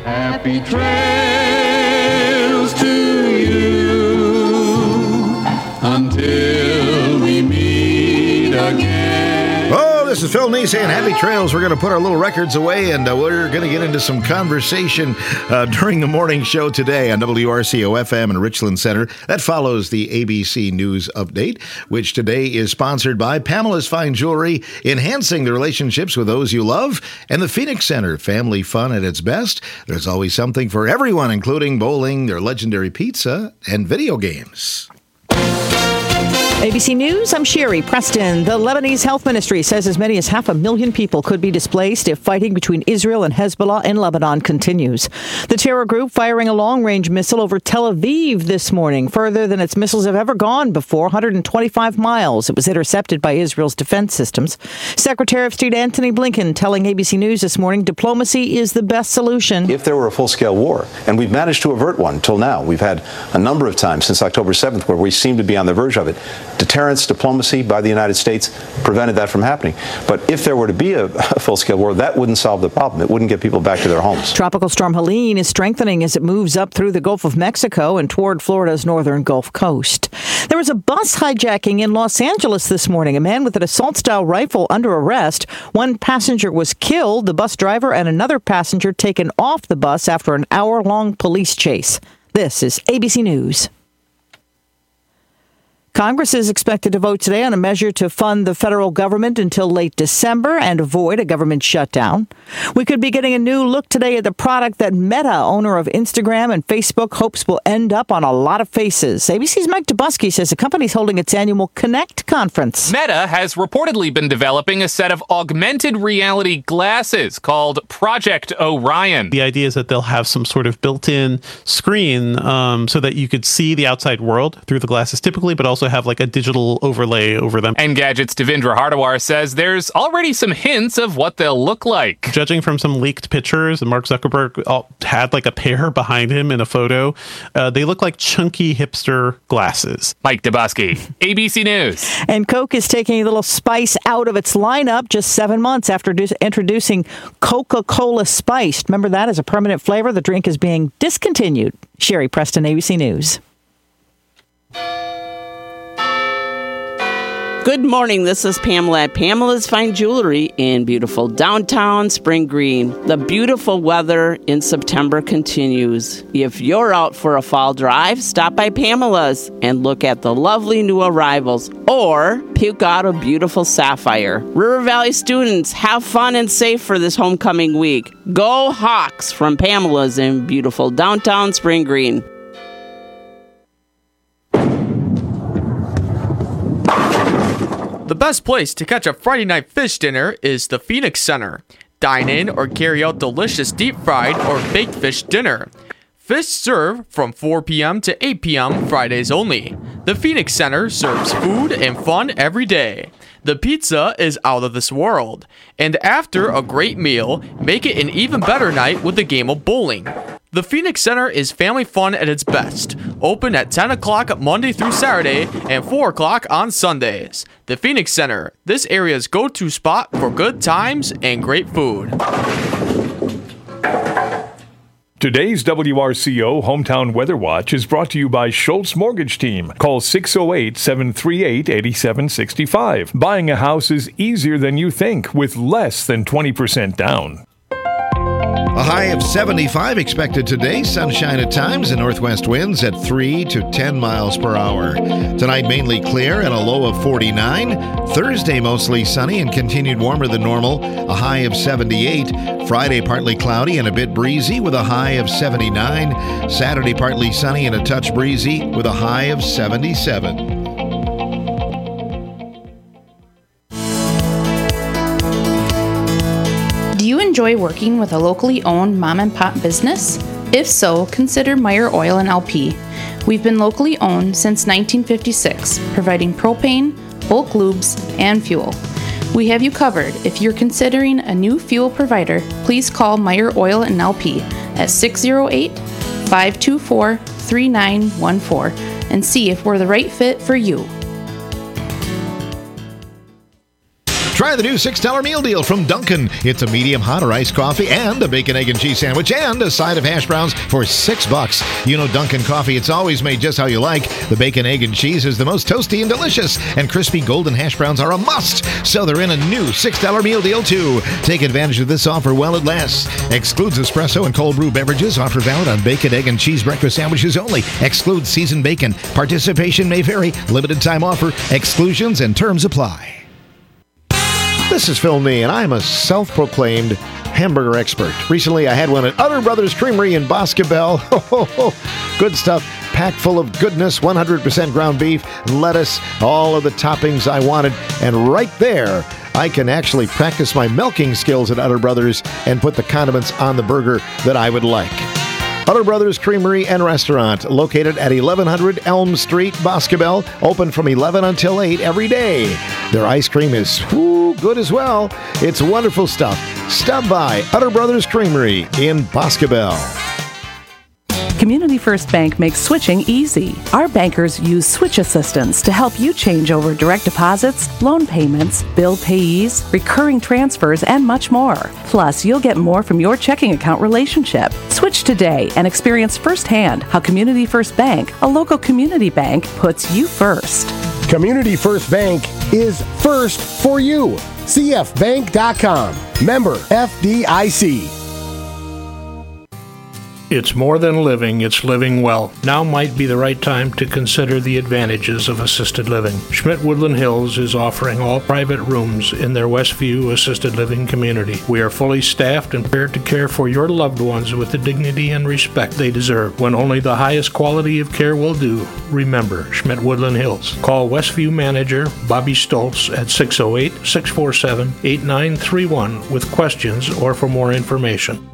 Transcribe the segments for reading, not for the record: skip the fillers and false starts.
Happy trails to you until we meet again. Oh, this is Phil Neese saying happy trails. We're going to put our little records away, and we're going to get into some conversation during the morning show today on WRCO-FM in Richland Center. That follows the ABC News Update, which today is sponsored by Pamela's Fine Jewelry, enhancing the relationships with those you love, and the Phoenix Center, family fun at its best. There's always something for everyone, including bowling, their legendary pizza, and video games. ABC News, I'm Sherry Preston. The Lebanese Health Ministry says as many as 500,000 people could be displaced if fighting between Israel and Hezbollah in Lebanon continues. The terror group firing a long-range missile over Tel Aviv this morning, further than its missiles have ever gone before, 125 miles. It was intercepted by Israel's defense systems. Secretary of State Antony Blinken telling ABC News this morning diplomacy is the best solution. If there were a full-scale war, and we've managed to avert one till now, we've had a number of times since October 7th where we seem to be on the verge of it. Deterrence, diplomacy by the United States prevented that from happening. But if there were to be a full-scale war, that wouldn't solve the problem. It wouldn't get people back to their homes. Tropical storm Helene is strengthening as it moves up through the Gulf of Mexico and toward Florida's northern Gulf Coast. There was a bus hijacking in Los Angeles this morning. A man with an assault-style rifle under arrest. One passenger was killed, the bus driver and another passenger taken off the bus after an hour-long police chase. This is ABC News. Congress is expected to vote today on a measure to fund the federal government until late December and avoid a government shutdown. We could be getting a new look today at the product that Meta, owner of Instagram and Facebook, hopes will end up on a lot of faces. ABC's Mike Dubusky says the company's holding its annual Connect conference. Meta has reportedly been developing a set of augmented reality glasses called Project Orion. The idea is that they'll have some sort of built-in screen so that you could see the outside world through the glasses typically, but also have like a digital overlay over them. Engadget's Devindra Hardawar says there's already some hints of what they'll look like. Judging from some leaked pictures, Mark Zuckerberg had like a pair behind him in a photo. They look like chunky hipster glasses. Mike Dubusky, ABC News. And Coke is taking a little spice out of its lineup just 7 months after introducing Coca-Cola Spiced. Remember that as a permanent flavor? The drink is being discontinued. Sherry Preston, ABC News. Good morning. This is Pamela at Pamela's Fine Jewelry in beautiful downtown Spring Green. The beautiful weather in September continues. If you're out for a fall drive, stop by Pamela's and look at the lovely new arrivals or pick out a beautiful sapphire. River Valley students, have fun and safe for this homecoming week. Go Hawks from Pamela's in beautiful downtown Spring Green. The best place to catch a Friday night fish dinner is the Phoenix Center. Dine in or carry out delicious deep fried or baked fish dinner. Fish served from 4 p.m. to 8 p.m. Fridays only. The Phoenix Center serves food and fun every day. The pizza is out of this world. And after a great meal, make it an even better night with a game of bowling. The Phoenix Center is family fun at its best. Open at 10 o'clock Monday through Saturday and 4 o'clock on Sundays. The Phoenix Center, this area's go-to spot for good times and great food. Today's WRCO Hometown Weather Watch is brought to you by Schultz Mortgage Team. Call 608-738-8765. Buying a house is easier than you think with less than 20% down. A high of 75 expected today. Sunshine at times and northwest winds at 3 to 10 miles per hour. Tonight mainly clear and a low of 49. Thursday mostly sunny and continued warmer than normal. A high of 78. Friday partly cloudy and a bit breezy with a high of 79. Saturday partly sunny and a touch breezy with a high of 77. Do you enjoy working with a locally owned mom-and-pop business? If so, consider Meyer Oil & LP. We've been locally owned since 1956, providing propane, bulk lubes, and fuel. We have you covered. If you're considering a new fuel provider, please call Meyer Oil & LP at 608-524-3914 and see if we're the right fit for you. Try the new $6 meal deal from Dunkin'. It's a medium hot or iced coffee and a bacon, egg, and cheese sandwich and a side of hash browns for $6. You know Dunkin' coffee, it's always made just how you like. The bacon, egg, and cheese is the most toasty and delicious, and crispy golden hash browns are a must. So they're in a new $6 meal deal too. Take advantage of this offer while it lasts. Excludes espresso and cold brew beverages. Offer valid on bacon, egg, and cheese breakfast sandwiches only. Excludes seasoned bacon. Participation may vary. Limited time offer. Exclusions and terms apply. This is Phil Nee, and I'm a self-proclaimed hamburger expert. Recently, I had one at Utter Brothers Creamery in Boscobel. Good stuff. Packed full of goodness, 100% ground beef, lettuce, all of the toppings I wanted. And right there, I can actually practice my milking skills at Utter Brothers and put the condiments on the burger that I would like. Utter Brothers Creamery and Restaurant, located at 1100 Elm Street, Boscobel, open from 11 until 8 every day. Their ice cream is good as well. It's wonderful stuff. Stop by Utter Brothers Creamery in Boscobel. Community First Bank makes switching easy. Our bankers use switch assistance to help you change over direct deposits, loan payments, bill payees, recurring transfers, and much more. Plus, you'll get more from your checking account relationship. Switch today and experience firsthand how Community First Bank, a local community bank, puts you first. Community First Bank is first for you. CFBank.com. Member FDIC. It's more than living, it's living well. Now might be the right time to consider the advantages of assisted living. Schmidt Woodland Hills is offering all private rooms in their Westview assisted living community. We are fully staffed and prepared to care for your loved ones with the dignity and respect they deserve. When only the highest quality of care will do, remember Schmidt Woodland Hills. Call Westview manager Bobby Stoltz at 608-647-8931 with questions or for more information.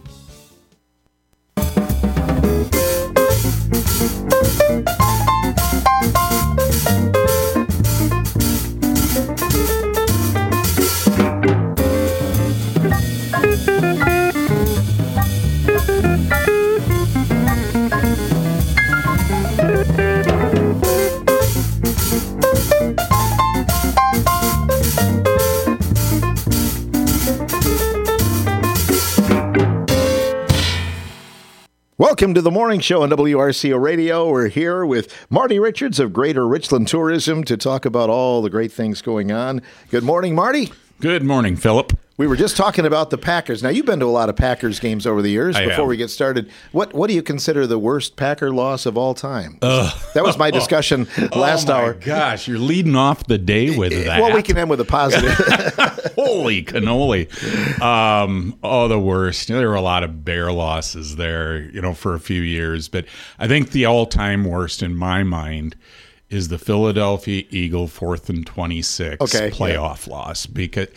Welcome to the morning show on WRCO Radio. We're here with Marty Richards of Greater Richland Tourism to talk about all the great things going on. Good morning, Marty. Good morning, Philip. We were just talking about the Packers. Now, you've been to a lot of Packers games over the years. Before we get started, what do you consider the worst Packer loss of all time? That was my discussion last hour. Oh, my gosh. You're leading off the day with that. Well, we can end with a positive. Holy cannoli. The worst. There were a lot of Bear losses there, for a few years. But I think the all-time worst in my mind is the Philadelphia Eagle 4th and 26 playoff loss.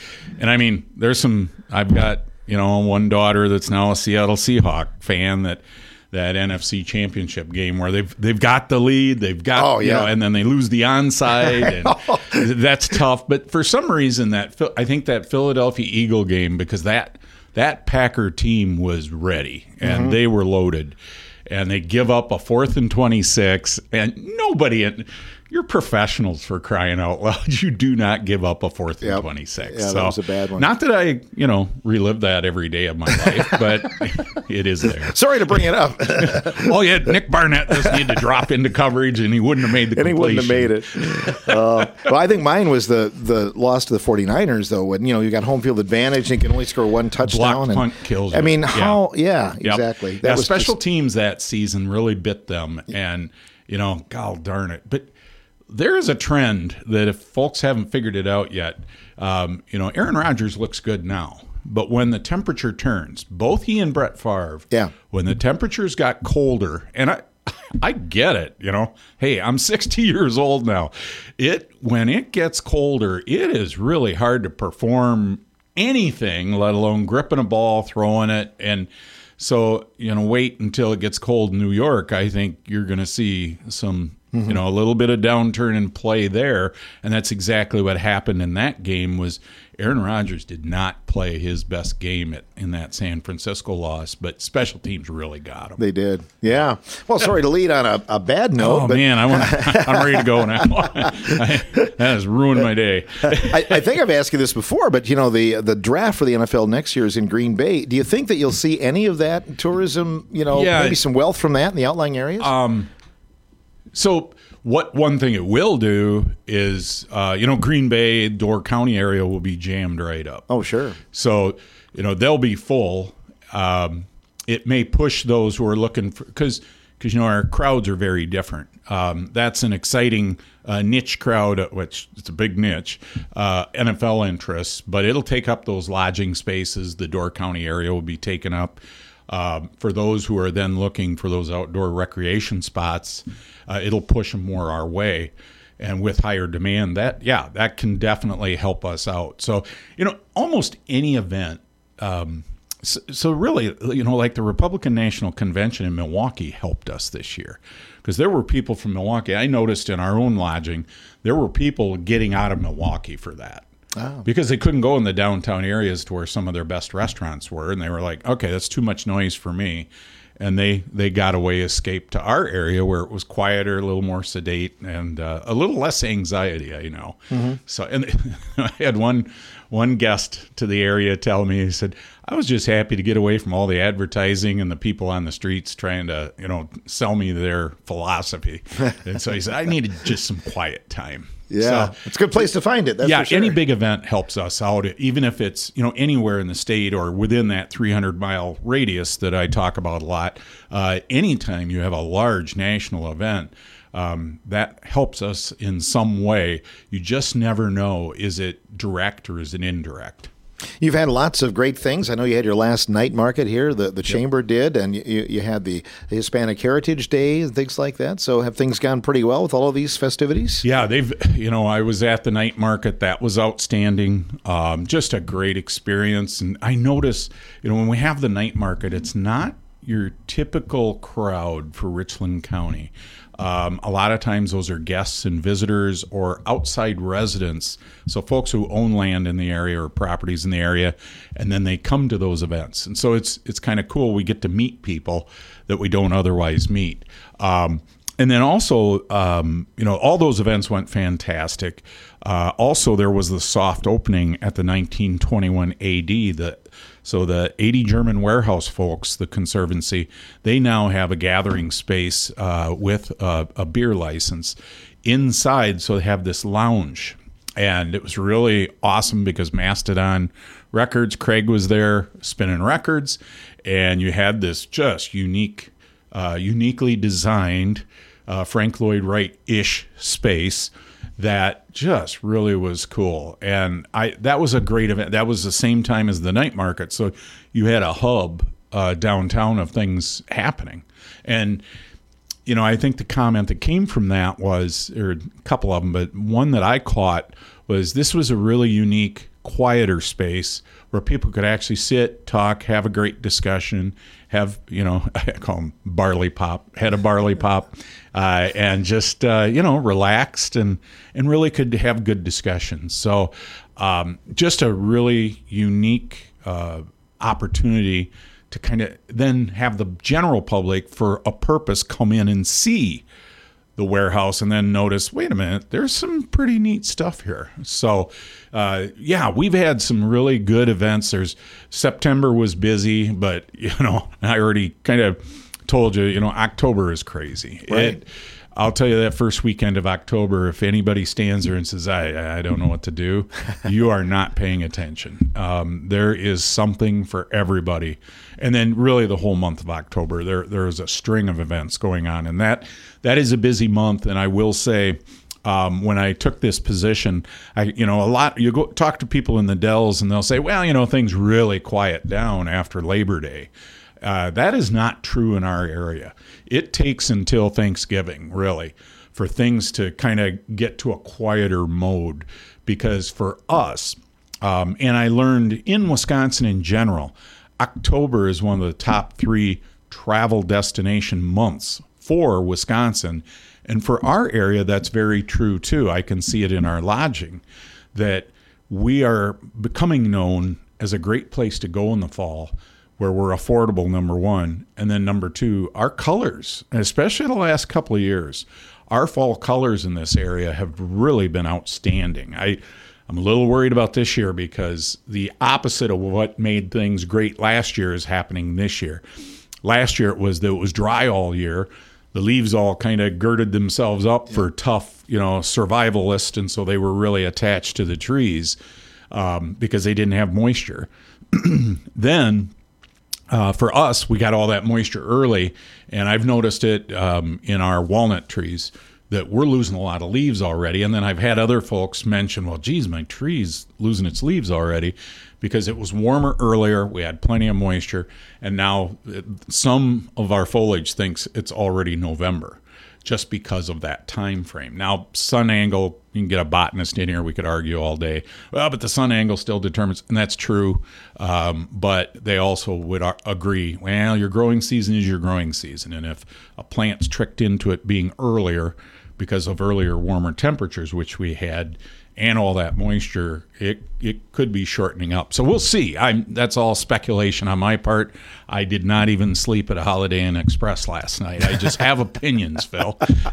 I've got, one daughter that's now a Seattle Seahawk fan that NFC Championship game where they've got the lead, and then they lose the onside, and that's tough. But for some reason, I think that Philadelphia Eagle game, because that Packer team was ready and they were loaded. And they give up a 4th and 26, and you're professionals, for crying out loud. You do not give up a 4th and 26. Yeah, that was a bad one. Not that I, relive that every day of my life, but it is there. Sorry to bring it up. Nick Barnett just needed to drop into coverage, and he wouldn't have made the completion. And he wouldn't have made it. Well, I think mine was the loss to the 49ers, though, when, you got home field advantage and can only score one touchdown. Block punt kills you. I mean, how? Yeah, exactly. That was special teams that season really bit them, and, God darn it. But there is a trend that if folks haven't figured it out yet, Aaron Rodgers looks good now. But when the temperature turns, both he and Brett Favre, when the temperatures got colder, and I get it, hey, I'm 60 years old now. When it gets colder, it is really hard to perform anything, let alone gripping a ball, throwing it. And so, wait until it gets cold in New York. I think you're going to see some You know, a little bit of downturn in play there, and that's exactly what happened in that game. Was Aaron Rodgers did not play his best game in that San Francisco loss, but special teams really got him. They did, yeah. Well, sorry to lead on a bad note. Oh, but man, I'm ready to go now. That has ruined my day. I think I've asked you this before, but, you know, the draft for the NFL next year is in Green Bay. Do you think that you'll see any of that tourism, you know, maybe some wealth from that in the outlying areas? So one thing it will do is, you know, Green Bay, Door County area will be jammed right up. Oh, sure. So, you know, they'll be full. It may push those who are looking for, because you know, our crowds are very different. That's an exciting niche crowd, which it's a big niche, NFL interests, but it'll take up those lodging spaces. The Door County area will be taken up. For those who are then looking for those outdoor recreation spots, it'll push them more our way. And with higher demand, that can definitely help us out. So, you know, almost any event. So really, you know, like the Republican National Convention in Milwaukee helped us this year, because there were people from Milwaukee. I noticed in our own lodging, there were people getting out of Milwaukee for that. Oh. Because they couldn't go in the downtown areas to where some of their best restaurants were, and they were like, okay, that's too much noise for me. And they got away, escaped to our area where it was quieter, a little more sedate, and a little less anxiety, you know. Mm-hmm. So, and I had one guest to the area tell me, he said, I was just happy to get away from all the advertising and the people on the streets trying to, you know, sell me their philosophy. And so he said, I needed just some quiet time. Yeah, it's a good place to find it. That's for sure. Any big event helps us out, even if it's, you know, anywhere in the state or within that 300-mile radius that I talk about a lot. Anytime you have a large national event, that helps us in some way. You just never know, is it direct or is it indirect? You've had lots of great things. I know you had your last night market here, the Chamber did, and you had the Hispanic Heritage Day and things like that. So have things gone pretty well with all of these festivities? Yeah, I was at the night market. That was outstanding. Just a great experience. And I notice, you know, when we have the night market, it's not your typical crowd for Richland County. A lot of times those are guests and visitors or outside residents, so folks who own land in the area or properties in the area, and then they come to those events. And so it's kind of cool. We get to meet people that we don't otherwise meet. And then also, you know, all those events went fantastic. Also, there was the soft opening at the 1921 AD. So the 80 German warehouse folks, the Conservancy, they now have a gathering space with a beer license inside. So they have this lounge. And it was really awesome because Mastodon Records, Craig was there spinning records. And you had this just uniquely designed Frank Lloyd Wright-ish space that just really was cool. And that was a great event. That was the same time as the night market. So you had a hub downtown of things happening. And, you know, I think the comment that came from that was, or a couple of them, but one that I caught was this was a really unique, quieter space where people could actually sit, talk, have a great discussion, have, you know, I call them barley pop, had a barley pop, and just, you know, relaxed and really could have good discussions. So just a really unique opportunity to kind of then have the general public for a purpose come in and see the warehouse and then notice, wait a minute, there's some pretty neat stuff here. So, we've had some really good events. September was busy, but, you know, I already kind of told you, you know, October is crazy. Right. I'll tell you that first weekend of October, if anybody stands there and says, I don't know what to do, you are not paying attention. There is something for everybody. And then really the whole month of October, there is a string of events going on. And that is a busy month. And I will say, when I took this position, you go talk to people in the Dells and they'll say, well, you know, things really quiet down after Labor Day. That is not true in our area. It takes until Thanksgiving, really, for things to kind of get to a quieter mode. Because for us, and I learned in Wisconsin in general, October is one of the top 3 travel destination months for Wisconsin. And for our area, that's very true too. I can see it in our lodging that we are becoming known as a great place to go in the fall, where we're affordable, number one. And then number two, our colors, especially the last couple of years, our fall colors in this area have really been outstanding. I'm a little worried about this year because the opposite of what made things great last year is happening this year. Last year it was dry all year. The leaves all kind of girded themselves up for tough, survivalists, and so they were really attached to the trees because they didn't have moisture. Then for us, we got all that moisture early, and I've noticed it in our walnut trees that we're losing a lot of leaves already. And then I've had other folks mention, well, geez, my tree's losing its leaves already because it was warmer earlier. We had plenty of moisture. And now some of our foliage thinks it's already November just because of that time frame. Now, sun angle, you can get a botanist in here. We could argue all day. Well, but the sun angle still determines, and that's true. But they also would agree, well, your growing season is your growing season. And if a plant's tricked into it being earlier because of earlier warmer temperatures, which we had, and all that moisture, it could be shortening up. So we'll see. That's all speculation on my part. I did not even sleep at a Holiday Inn Express last night. I just have opinions, Phil.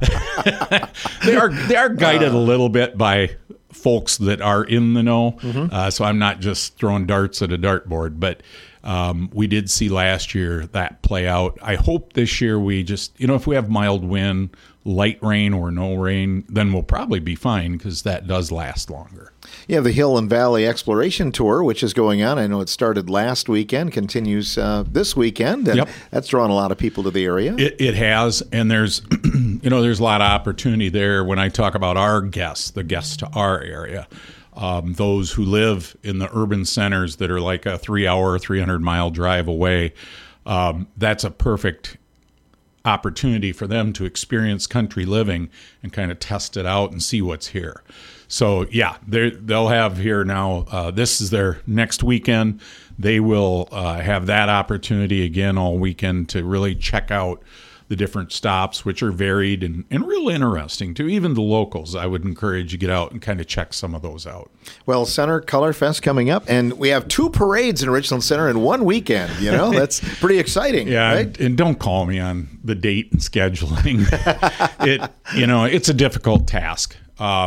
They are guided a little bit by folks that are in the know. So I'm not just throwing darts at a dartboard, but we did see last year that play out. I hope this year we just, if we have mild wind, light rain or no rain, then we'll probably be fine because that does last longer. You have the Hill and Valley Exploration Tour, which is going on. I know it started last weekend, continues this weekend, and that's drawn a lot of people to the area. It has, and there's there's a lot of opportunity there when I talk about our guests, the guests to our area. Those who live in the urban centers that are like a 3-hour, 300-mile drive away, that's a perfect opportunity for them to experience country living and kind of test it out and see what's here. So, yeah, they'll have here now, this is their next weekend. They will have that opportunity again all weekend to really check out the different stops, which are varied and real interesting too. Even the locals, I would encourage you to get out and kind of check some of those out. Well, Center Color Fest coming up, and we have 2 parades in Richland Center in one weekend. That's pretty exciting. Yeah, right? and don't call me on the date and scheduling. It's a difficult task.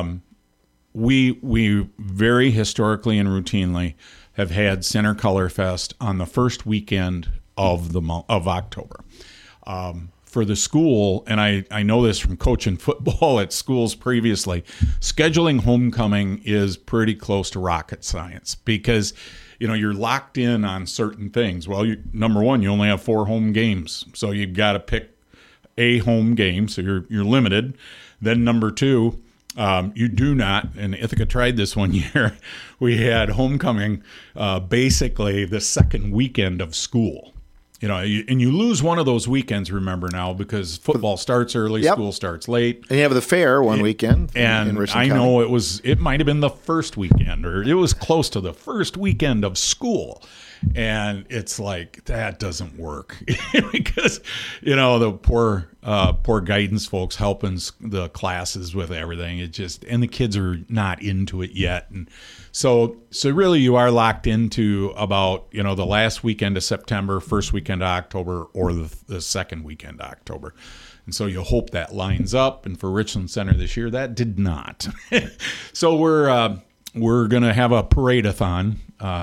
We very historically and routinely have had Center Color Fest on the first weekend of October. For the school, and I know this from coaching football at schools previously, scheduling homecoming is pretty close to rocket science because, you're locked in on certain things. Well, number one, you only have 4 home games, so you've got to pick a home game, so you're limited. Then number 2, you do not, and Ithaca tried this one year, we had homecoming basically the second weekend of school. And you lose one of those weekends, remember now, because football starts early, school starts late. And you have the fair one weekend. And in Richland I County. know it might have been the first weekend, or it was close to the first weekend of school. And it's like, that doesn't work because, the poor guidance folks helping the classes with everything. And the kids are not into it yet. And so really you are locked into about, the last weekend of September, first weekend of October, or the second weekend of October. And so you hope that lines up. And for Richland Center this year, that did not. So we're going to have a parade-a-thon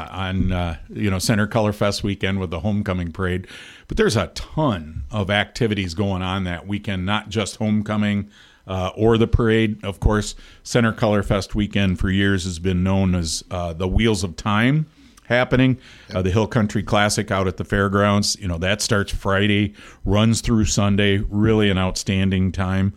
on Center Color Fest weekend with the homecoming parade. But there's a ton of activities going on that weekend, not just homecoming or the parade. Of course, Center Color Fest weekend for years has been known as the Wheels of Time happening. The Hill Country Classic out at the fairgrounds. That starts Friday, runs through Sunday. Really an outstanding time.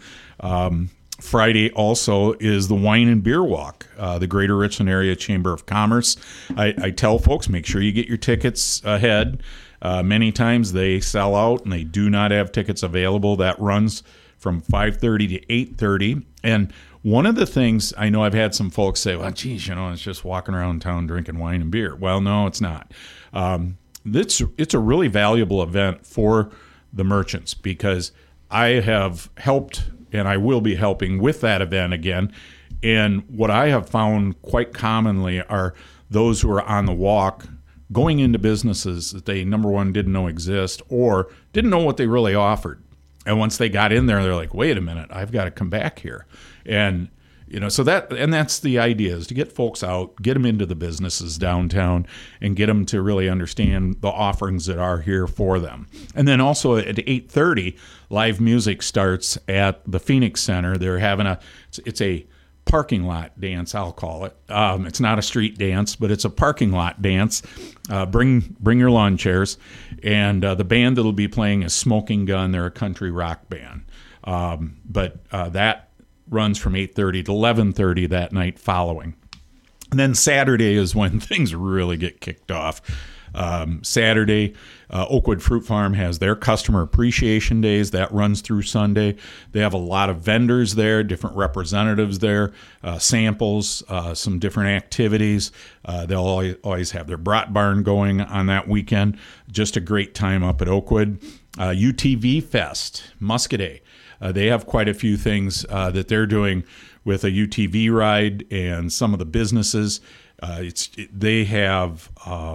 Friday also is the Wine and Beer Walk, the Greater Richland Area Chamber of Commerce. I tell folks, make sure you get your tickets ahead. Many times they sell out and they do not have tickets available. That runs from 5:30 to 8:30. And one of the things I know I've had some folks say, well, geez, it's just walking around town drinking wine and beer. Well, no, it's not. It's a really valuable event for the merchants because I have helped I will be helping with that event again. And what I have found quite commonly are those who are on the walk going into businesses that they, number one, didn't know exist or didn't know what they really offered. And once they got in there, they're like, wait a minute, I've got to come back here. And so that's the idea, is to get folks out, get them into the businesses downtown, and get them to really understand the offerings that are here for them. And then also at 8:30, live music starts at the Phoenix Center. They're having it's a parking lot dance, I'll call it. It's not a street dance, but it's a parking lot dance. Bring your lawn chairs. And the band that'll be playing is Smoking Gun. They're a country rock band. But that runs from 8:30 to 11:30 that night following. And then Saturday is when things really get kicked off. Saturday, Oakwood Fruit Farm has their Customer Appreciation Days. That runs through Sunday. They have a lot of vendors there, different representatives there, samples, some different activities. They'll always have their Brat Barn going on that weekend. Just a great time up at Oakwood. UTV Fest, Muscadet. They have quite a few things that they're doing with a UTV ride and some of the businesses. They have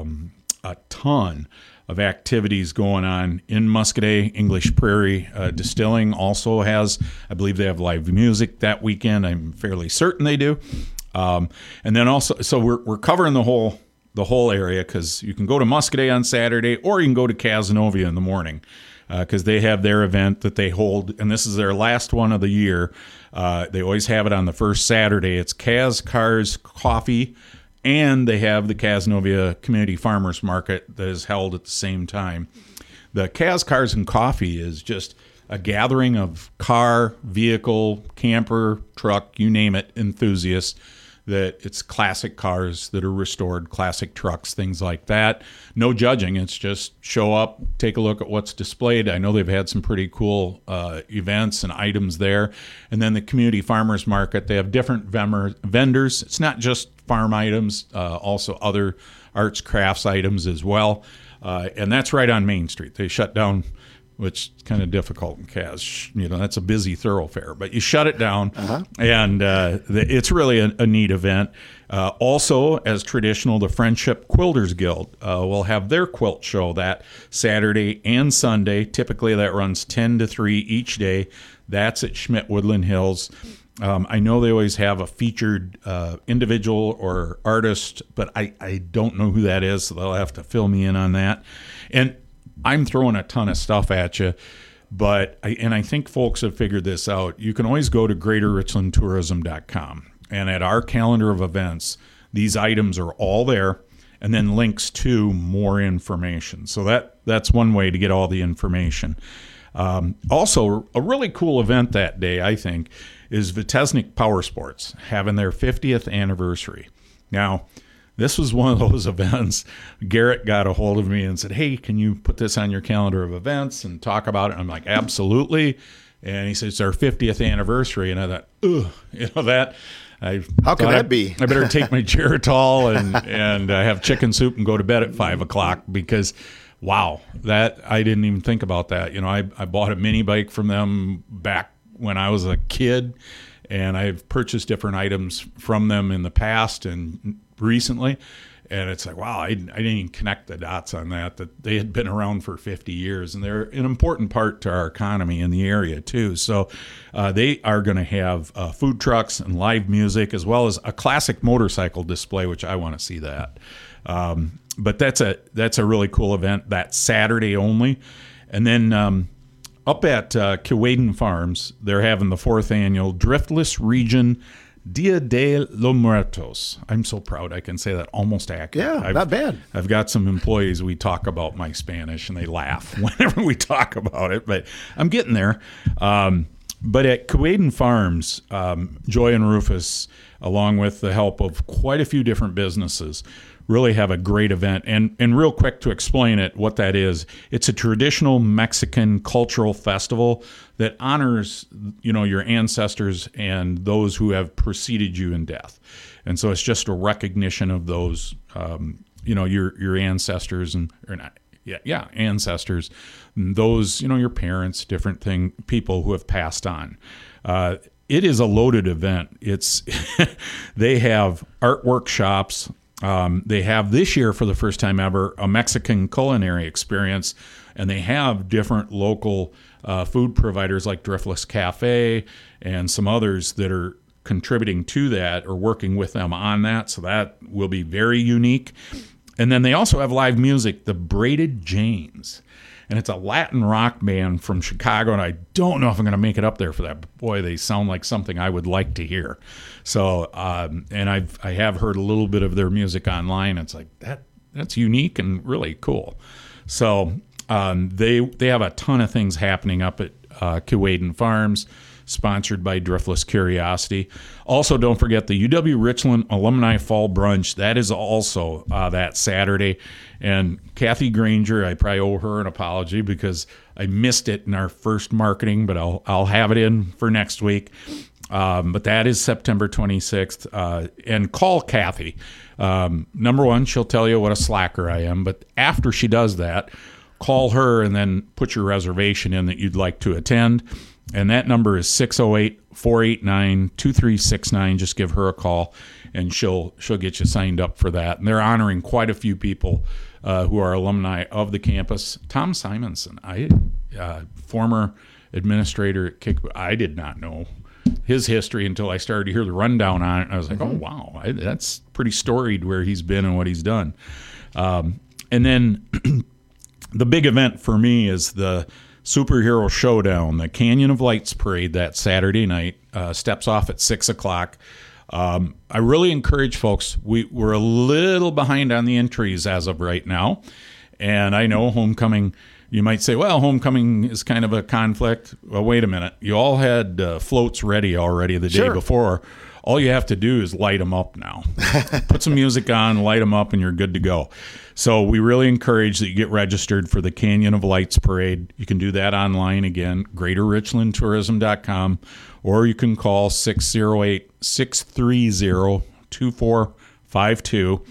a ton of activities going on in Muscadet. English Prairie Distilling also has, I believe they have live music that weekend. I'm fairly certain they do. And then also, so we're covering the whole area, because you can go to Muscadet on Saturday or you can go to Cazenovia in the morning. Because they have their event that they hold, and this is their last one of the year. They always have it on the first Saturday. It's Kaz Cars Coffee, and they have the Cazenovia Community Farmers Market that is held at the same time. The Kaz Cars and Coffee is just a gathering of car, vehicle, camper, truck, you name it, enthusiasts. That it's classic cars that are restored, classic trucks, things like that. No judging. It's just show up, take a look at what's displayed. I know they've had some pretty cool events and items there. And then the Community Farmers Market, they have different vendors. It's not just farm items, also other arts, crafts items as well. And that's right on Main Street. They shut down, which is kind of difficult in Kaz. That's a busy thoroughfare, but you shut it down, and it's really a neat event. Also, as traditional, the Friendship Quilters Guild will have their quilt show that Saturday and Sunday. Typically, that runs 10 to 3 each day. That's at Schmidt Woodland Hills. I know they always have a featured individual or artist, but I don't know who that is, so they'll have to fill me in on that. And I'm throwing a ton of stuff at you, but I think folks have figured this out. You can always go to GreaterRichlandTourism.com, and at our calendar of events, these items are all there, and then links to more information. So that's one way to get all the information. Also, a really cool event that day, I think, is Vitesnik Power Sports having their 50th anniversary. Now, this was one of those events. Garrett got a hold of me and said, hey, can you put this on your calendar of events and talk about it? And I'm like, absolutely. And he said, it's our 50th anniversary. And I thought, that. How could that be? I better take my Geritol and have chicken soup and go to bed at 5 o'clock, because, wow, that I didn't even think about that. I bought a mini bike from them back when I was a kid, and I've purchased different items from them in the past and recently, and it's like, wow, I didn't even connect the dots on that they had been around for 50 years, and they're an important part to our economy in the area too. So they are going to have food trucks and live music, as well as a classic motorcycle display, which I want to see that. But that's a really cool event. That's Saturday only. And then up at Kewadin Farms, they're having the 4th annual Driftless Region Dia de los Muertos. I'm so proud I can say that almost accurate. Yeah, not bad. I've got some employees, we talk about my Spanish, and they laugh whenever we talk about it, but I'm getting there. But at Kewadin Farms, Joy and Rufus, along with the help of quite a few different businesses, really have a great event. And real quick to explain it, what that is, it's a traditional Mexican cultural festival that honors, your ancestors and those who have preceded you in death. And so it's just a recognition of those, your ancestors, and or not yeah, ancestors, those, your parents, different people who have passed on. It is a loaded event. They have art workshops. They have this year, for the first time ever, a Mexican culinary experience, and they have different local food providers like Driftless Cafe and some others that are contributing to that or working with them on that. So that will be very unique. And then they also have live music, the Braided Janes. And it's a Latin rock band from Chicago, and I don't know if I'm going to make it up there for that. But boy, they sound like something I would like to hear. So, and I have heard a little bit of their music online. It's like that's unique and really cool. So they have a ton of things happening up at Keewaydin Farms, sponsored by Driftless Curiosity. Also, don't forget the UW Richland Alumni Fall Brunch. That is also that Saturday. And Kathy Granger, I probably owe her an apology because I missed it in our first marketing, but I'll have it in for next week. But that is September 26th. And call Kathy. Number one, she'll tell you what a slacker I am. But after she does that, call her and then put your reservation in that you'd like to attend. And that number is 608-489-2369. Just give her a call, and she'll get you signed up for that. And they're honoring quite a few people who are alumni of the campus. Tom Simonson, former administrator at Kick, I did not know his history until I started to hear the rundown on it. And I was like, oh, wow, that's pretty storied where he's been and what he's done. And then the big event for me is the Superhero Showdown, the Canyon of Lights Parade that Saturday night. Steps off at 6 o'clock. I really encourage folks. We're a little behind on the entries as of right now. And I know homecoming, you might say, well, homecoming is kind of a conflict. Well, wait a minute. You all had floats ready already the day before. All you have to do is light them up now. Put some music on, light them up, and you're good to go. So we really encourage that you get registered for the Canyon of Lights Parade. You can do that online again, GreaterRichlandTourism.com, or you can call 608-630-2452.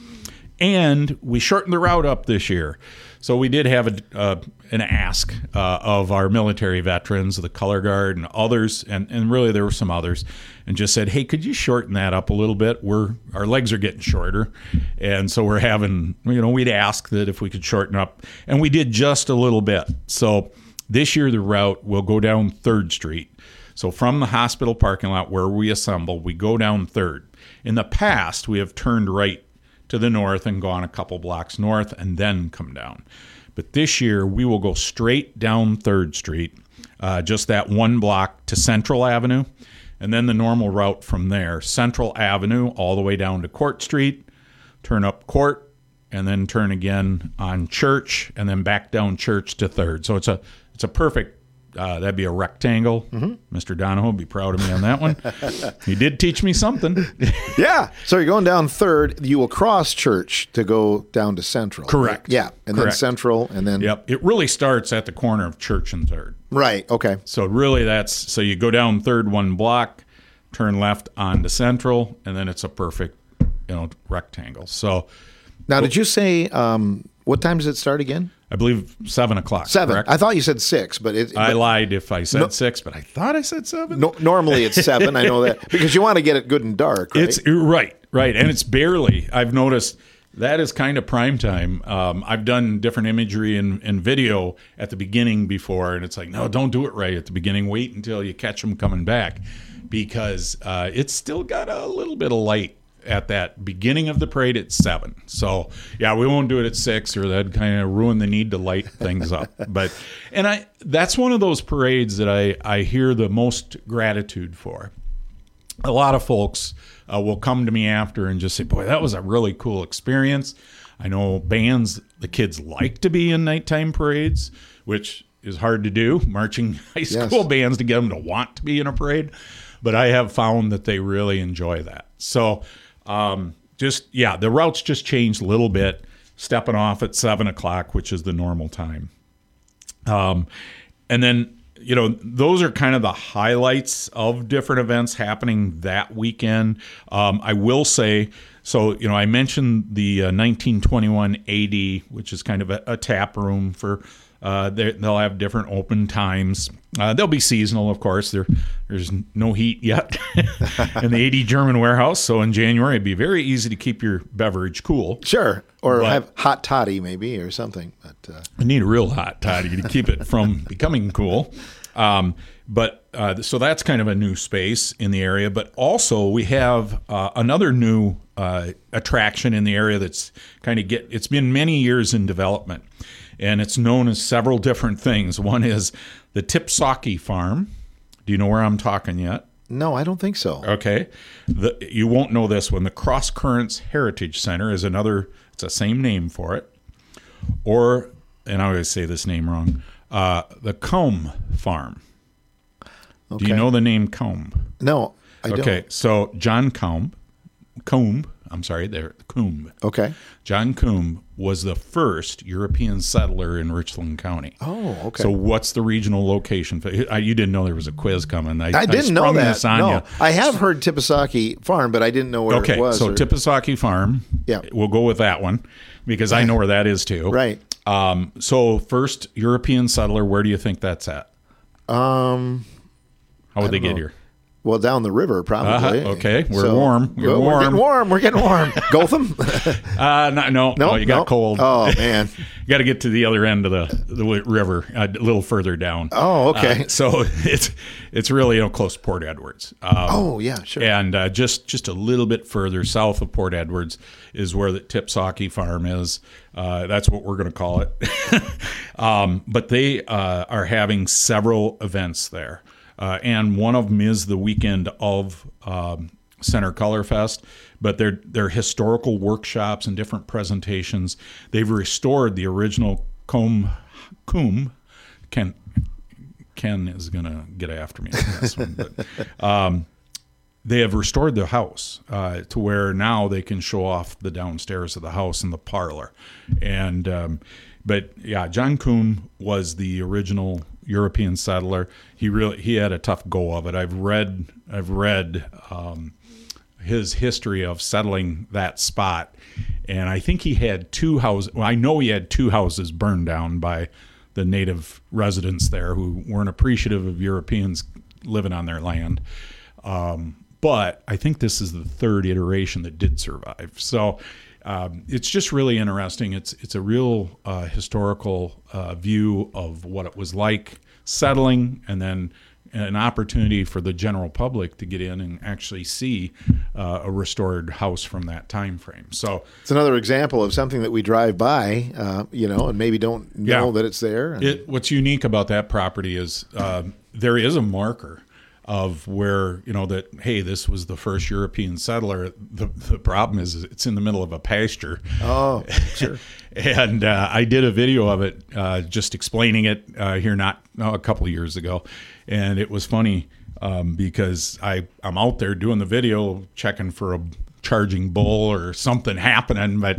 And we shortened the route up this year. So we did have an ask of our military veterans, the Color Guard and others, and really there were some others, and just said, hey, could you shorten that up a little bit? Our legs are getting shorter. And so we're having, we'd ask that if we could shorten up. And we did just a little bit. So this year the route will go down 3rd Street. So from the hospital parking lot where we assemble, we go down 3rd. In the past, we have turned right to the north and gone a couple blocks north and then come down. But this year, we will go straight down 3rd Street, just that one block to Central Avenue, and then the normal route from there, Central Avenue all the way down to Court Street, turn up Court, and then turn again on Church, and then back down Church to 3rd. So it's a perfect, that'd be a rectangle. Mm-hmm. Mr. Donahoe would be proud of me on that one. He did teach me something. Yeah. So you're going down 3rd. You will cross Church to go down to Central. Correct. Right? Yeah. And Correct. Then Central, and then... Yep. It really starts at the corner of Church and 3rd. Right. Okay. So really so you go down 3rd one block, turn left onto Central, and then it's a perfect, rectangle. So... Now, did you say, what time does it start again? I believe 7 o'clock. 7. Correct? I thought you said 6, but I lied if I said 6, but I thought I said 7. Normally it's 7. I know that because you want to get it good and dark. Right? It's right, and it's barely. I've noticed that is kind of prime time. I've done different imagery and video at the beginning before, and it's like, no, don't do it right at the beginning. Wait until you catch them coming back, because it's still got a little bit of light at that beginning of the parade at 7. So yeah, we won't do it at 6, or that'd kind of ruin the need to light things up. But that's one of those parades that I hear the most gratitude for. A lot of folks will come to me after and just say, boy, that was a really cool experience. I know bands, the kids like to be in nighttime parades, which is hard to do, marching high school bands to get them to want to be in a parade. But I have found that they really enjoy that. So the routes just changed a little bit, stepping off at 7 o'clock, which is the normal time. And then those are kind of the highlights of different events happening that weekend. I will say, so, I mentioned the 1921 AD, which is kind of a tap room for, they'll have different open times. They'll be seasonal, of course. There's no heat yet in the AD German warehouse. So in January, it'd be very easy to keep your beverage cool. Sure. Or have hot toddy maybe or something. But I need a real hot toddy to keep it from becoming cool. So that's kind of a new space in the area. But also we have another new attraction in the area that's it's been many years in development. And it's known as several different things. One is the Tipsauke Farm. Do you know where I'm talking yet? No, I don't think so. Okay. You won't know this one. The Cross Currents Heritage Center is another, it's the same name for it. Or, and I always say this name wrong, the Combe Farm. Okay. Do you know the name Combe? No, I don't. Okay, so John Combe. Combe. Okay. John Combe was the first European settler in Richland County. Oh, okay. So what's the regional location? You didn't know there was a quiz coming. I didn't know that. This on no. you. I have heard Tipsauke Farm, but I didn't know where it was. So Tipsauke Farm. Yeah. We'll go with that one because I know where that is too. Right. So first European settler, where do you think that's at? How would they get here? Well, down the river, probably. Okay, we're warm. We're getting warm. Gotham? No, you got cold. Oh, man. You got to get to the other end of the river, a little further down. Oh, okay. So it's really close to Port Edwards. Yeah, sure. And just a little bit further south of Port Edwards is where the Tipsauke Farm is. That's what we're going to call it. But they are having several events there. And one of them is the weekend of Center Color Fest, but they're historical workshops and different presentations. They've restored the original Combe. Ken is going to get after me on this one. But, they have restored the house to where now they can show off the downstairs of the house and the parlor. And but yeah, John Combe was the original European settler. He had a tough go of it. I've read his history of settling that spot, and I think he had two houses. Well, I know he had two houses burned down by the native residents there who weren't appreciative of Europeans living on their land. But I think this is the third iteration that did survive. So it's just really interesting. It's a real historical view of what it was like settling, and then an opportunity for the general public to get in and actually see a restored house from that time frame. So it's another example of something that we drive by, and maybe don't know that it's there. What's unique about that property is there is a marker of where, that, hey, this was the first European settler. The problem is it's in the middle of a pasture. Oh, sure. And I did a video of it just explaining it here a couple of years ago. And it was funny because I'm out there doing the video, checking for a charging bull or something happening, but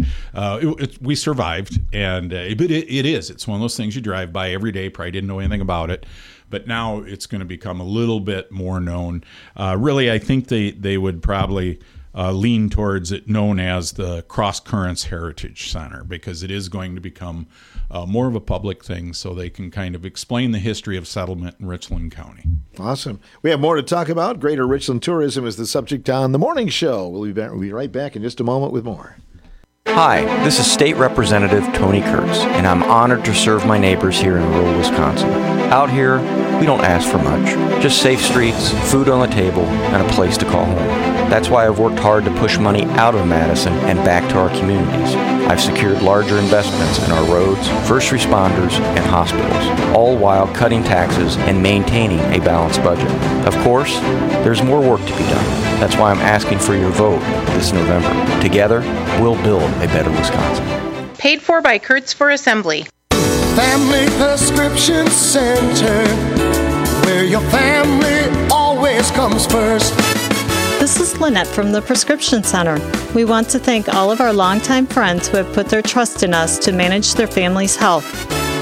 we survived. And but it's one of those things you drive by every day, probably didn't know anything about it. But now it's going to become a little bit more known. Really, I think they would probably lean towards it known as the Cross Currents Heritage Center, because it is going to become more of a public thing, so they can kind of explain the history of settlement in Richland County. Awesome. We have more to talk about. Greater Richland tourism is the subject on The Morning Show. We'll be right back in just a moment with more. Hi, this is State Representative Tony Kurtz, and I'm honored to serve my neighbors here in rural Wisconsin. Out here, we don't ask for much, just safe streets, food on the table, and a place to call home. That's why I've worked hard to push money out of Madison and back to our communities. I've secured larger investments in our roads, first responders, and hospitals, all while cutting taxes and maintaining a balanced budget. Of course, there's more work to be done. That's why I'm asking for your vote this November. Together, we'll build a better Wisconsin. Paid for by Kurtz for Assembly. Family Prescription Center, where your family always comes first. This is Lynette from the Prescription Center. We want to thank all of our longtime friends who have put their trust in us to manage their family's health.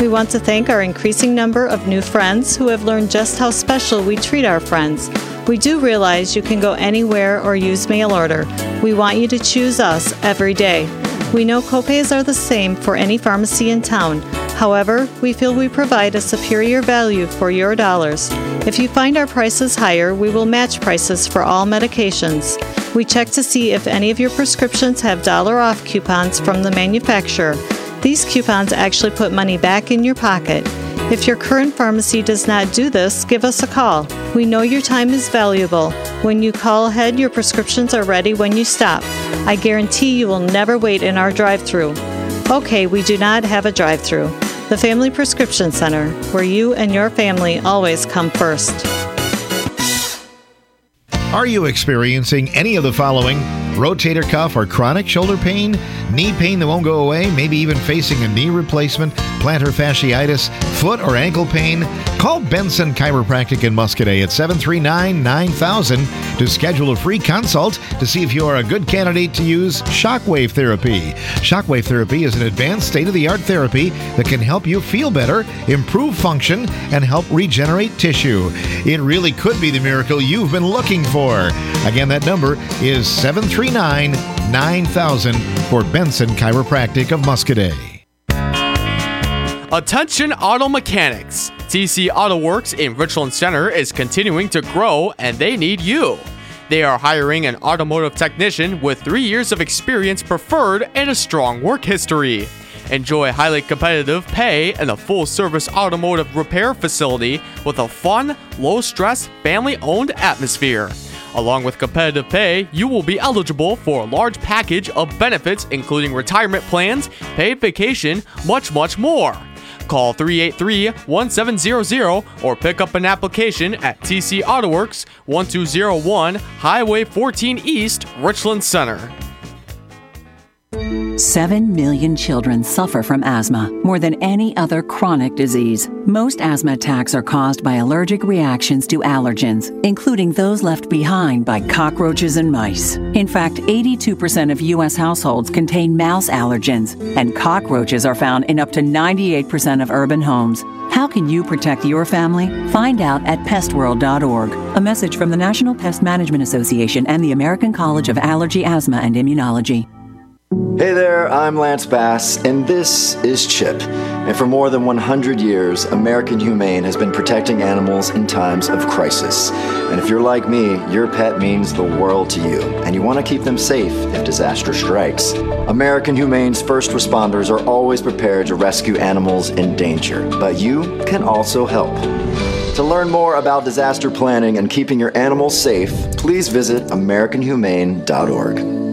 We want to thank our increasing number of new friends who have learned just how special we treat our friends. We do realize you can go anywhere or use mail order. We want you to choose us every day. We know copays are the same for any pharmacy in town. However, we feel we provide a superior value for your dollars. If you find our prices higher, we will match prices for all medications. We check to see if any of your prescriptions have dollar off coupons from the manufacturer. These coupons actually put money back in your pocket. If your current pharmacy does not do this, give us a call. We know your time is valuable. When you call ahead, your prescriptions are ready when you stop. I guarantee you will never wait in our drive-thru. Okay, we do not have a drive-thru. The Family Prescription Center, where you and your family always come first. Are you experiencing any of the following? Rotator cuff or chronic shoulder pain? Knee pain that won't go away? Maybe even facing a knee replacement? Plantar fasciitis? Foot or ankle pain? Call Benson Chiropractic in Muscadet at 739-9000 to schedule a free consult to see if you are a good candidate to use shockwave therapy. Shockwave therapy is an advanced state-of-the-art therapy that can help you feel better, improve function, and help regenerate tissue. It really could be the miracle you've been looking for. Again, that number is 739-9000 for Benson Chiropractic of Muscadet. Attention auto mechanics! TC Auto Works in Richland Center is continuing to grow and they need you. They are hiring an automotive technician with 3 years of experience preferred and a strong work history. Enjoy highly competitive pay and a full-service automotive repair facility with a fun, low-stress, family-owned atmosphere. Along with competitive pay, you will be eligible for a large package of benefits including retirement plans, paid vacation, much more. Call 383-1700 or pick up an application at TC Auto Works, 1201 Highway 14 East, Richland Center. 7 million children suffer from asthma, more than any other chronic disease. Most asthma attacks are caused by allergic reactions to allergens, including those left behind by cockroaches and mice. In fact, 82% of U.S. households contain mouse allergens, and cockroaches are found in up to 98% of urban homes. How can you protect your family? Find out at pestworld.org. A message from the National Pest Management Association and the American College of Allergy, Asthma, and Immunology. Hey there, I'm Lance Bass, and this is CHIP. And for more than 100 years, American Humane has been protecting animals in times of crisis. And if you're like me, your pet means the world to you, and you want to keep them safe if disaster strikes. American Humane's first responders are always prepared to rescue animals in danger, but you can also help. To learn more about disaster planning and keeping your animals safe, please visit AmericanHumane.org.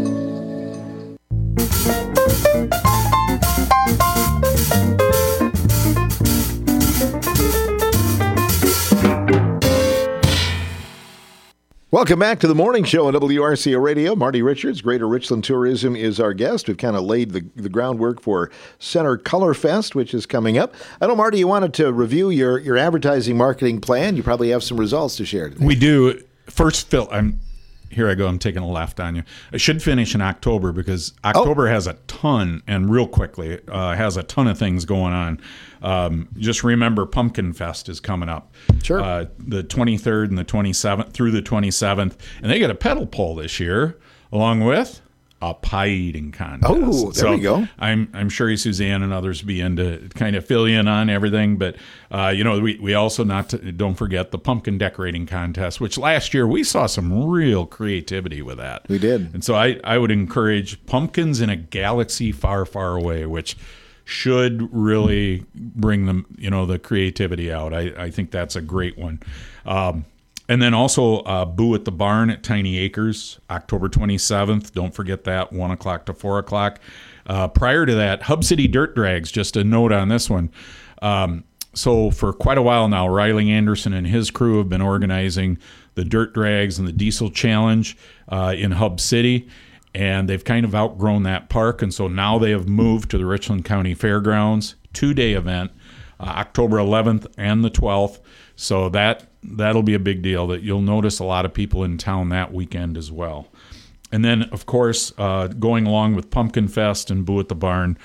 Welcome back to the morning show on WRCO Radio. Marty Richards, Greater Richland Tourism, is our guest. We've kind of laid the groundwork for Center Color Fest, which is coming up. I know, Marty, you wanted to review your advertising marketing plan. You probably have some results to share today. We do. First, Phil, here I go. I'm taking a left on you. I should finish in October because October has a ton, and real quickly, has a ton of things going on. Just remember, Pumpkin Fest is coming up. Sure. The 23rd and the 27th through the 27th. And they get a pedal pole this year, along with a pie eating contest. Oh, there we go. I'm sure Suzanne and others be in to kind of fill you in on everything. But, we also don't forget the pumpkin decorating contest, which last year we saw some real creativity with that. We did. And so I would encourage Pumpkins in a Galaxy Far, Far Away, which should really bring them, the creativity out. I think that's a great one. And then also Boo at the Barn at Tiny Acres, October 27th. Don't forget that, 1 o'clock to 4 o'clock. Prior to that, Hub City Dirt Drags, just a note on this one. So for quite a while now, Riley Anderson and his crew have been organizing the Dirt Drags and the Diesel Challenge in Hub City. And they've kind of outgrown that park, and so now they have moved to the Richland County Fairgrounds, 2-day event, October 11th and the 12th. So that'll be a big deal. That you'll notice a lot of people in town that weekend as well. And then, of course, going along with Pumpkin Fest and Boo at the Barn,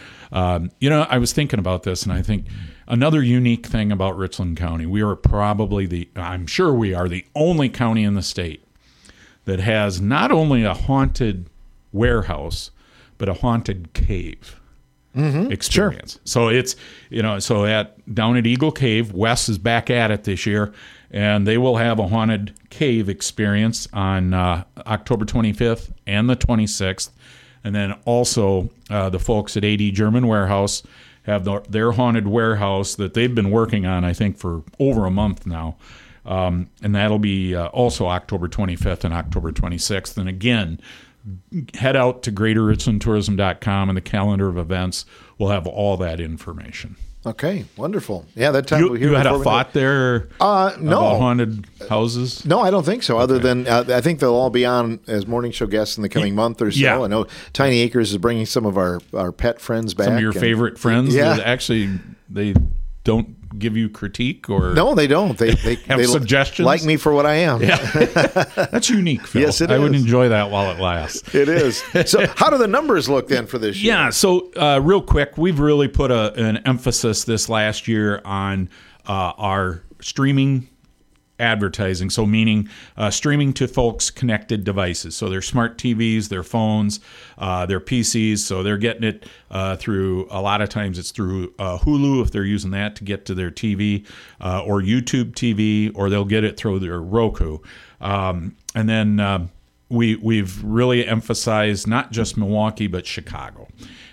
I was thinking about this, and I think another unique thing about Richland County, we are probably I'm sure we are the only county in the state that has not only a haunted warehouse, but a haunted cave experience. Sure. So it's, down at Eagle Cave, Wes is back at it this year, and they will have a haunted cave experience on October 25th and the 26th. And then also the folks at AD German Warehouse have their haunted warehouse that they've been working on, I think, for over a month now. And that'll be also October 25th and October 26th. And again, head out to GreaterRichlandTourism.com, and the calendar of events will have all that information. Okay, wonderful. Yeah, that time we're here. You had a thought there no. about haunted houses? No, I don't think so. Other than I think they'll all be on as morning show guests in the coming month or so. Yeah. I know Tiny Acres is bringing some of our pet friends back. Some of your favorite friends? Yeah. Actually, they don't give you critique or... No, they don't. They have suggestions? Like me for what I am. Yeah. That's unique, Phil. Yes, it is. I is. would enjoy that while it lasts. It is. So how do the numbers look then for this year? Yeah, so real quick, we've really put an emphasis this last year on our streaming advertising, so meaning streaming to folks' connected devices, so their smart TVs, their phones, their PCs, so they're getting it through, a lot of times it's through Hulu if they're using that to get to their TV, or YouTube TV, or they'll get it through their Roku. And then we've really emphasized not just Milwaukee, but Chicago.